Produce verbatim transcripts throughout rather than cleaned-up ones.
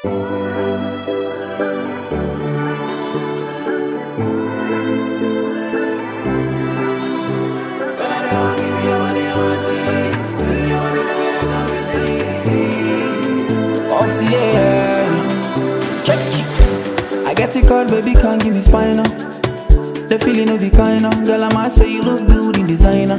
Off the air, check it. I get it caught, baby, can't give me spinal. The feeling will be kinda. Girl, I might say you look good in designer.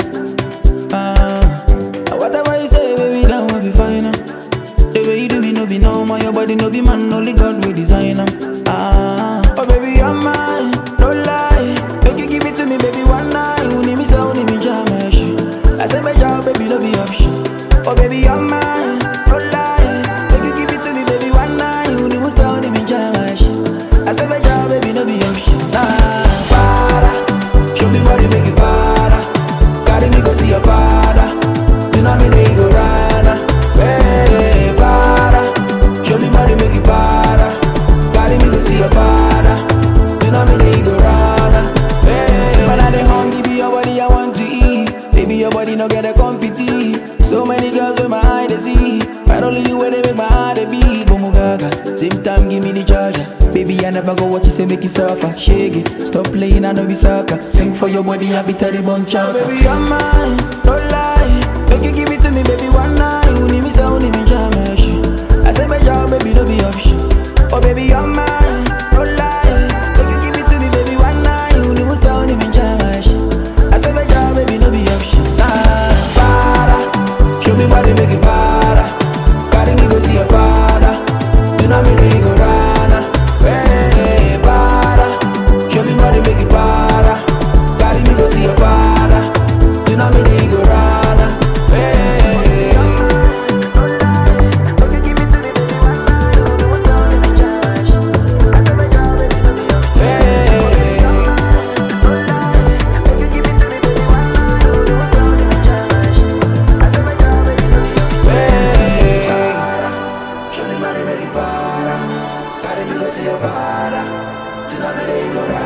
Ah, whatever you say, baby, that will be fine. The way you do me, no be normal. Your body, no be man, only God will design 'em. Ah, oh baby, you're mine, no lie. Make you give it to me, baby, one night. You need me, so need me, jam my shit. I say my job, baby, no be option. Oh baby, you're mine, no lie. Make you give it to me, baby, one night. You need me, so need me, jam my shit. I say my job, baby, no be option. Ah, para, show me what you make it para. Carry me go see your father. You know me, they go run. Hey, para, show me what you make it para. Carry me go see your father. You know me, they go run. Hey, when I dey hungry, be your body I want to eat. Baby, your body no get a compete. So many girls with my eye they see, but only you where they make my heart a beat. Boom gaga, same time give me the charger. Baby, I never go what you say, make it suffer. Shake it, stop playing, I know be soccer. Sing for your body, I be terrible chaka. Baby, you're mine, don't lie. Make you give it to me, baby, one night. You need me, so need me, jam my shit. I say my job, baby, no be option. Oh baby, you're mine, don't lie. Make you give it to me, baby, one night. You need me, so need me, jam my shit. I say my job, baby, no be option. Nah, para, show me body, make it para. Carry me go see your father. You know me, they go run. Hey, para, show me body, make it para. Carry me go see your father. You know me, they go run. Hey, show me body, make it para. Carry me go see your father. You know me, they go run.